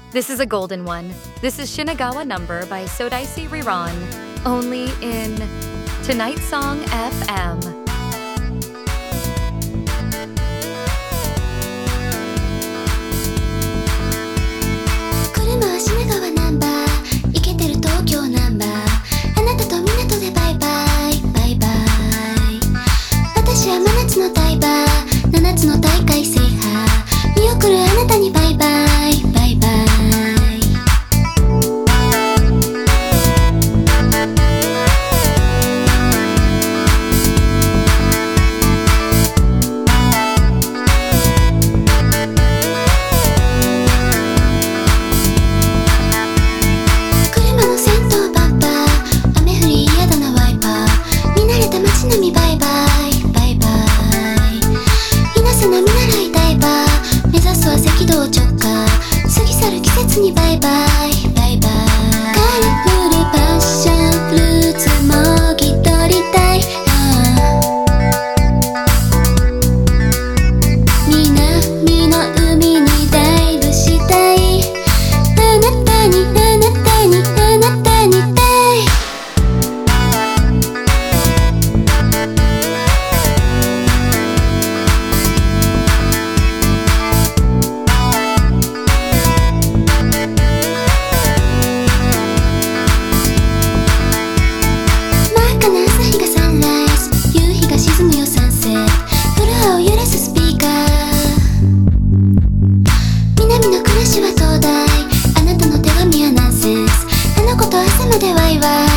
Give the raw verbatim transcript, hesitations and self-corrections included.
This is a golden one. This is Shinagawa Number by Sodaisi Riran, only in Tonight Song F M. 車は品川ナンバー、イケてる東京ナンバー、あなたと港でバイバイバイバイ。私は真夏のダイバー、七つの大会制覇、見送るあなたにバイバイバイバイ。にバイバイバイバイ。カラフルパッションフルーツもぎ取りたい、南の海にダイブしたい、あなたにあなたにあなたにたい。南の暮らしは東大、あなたの手紙はナンセンス、あの子と朝までワイワイ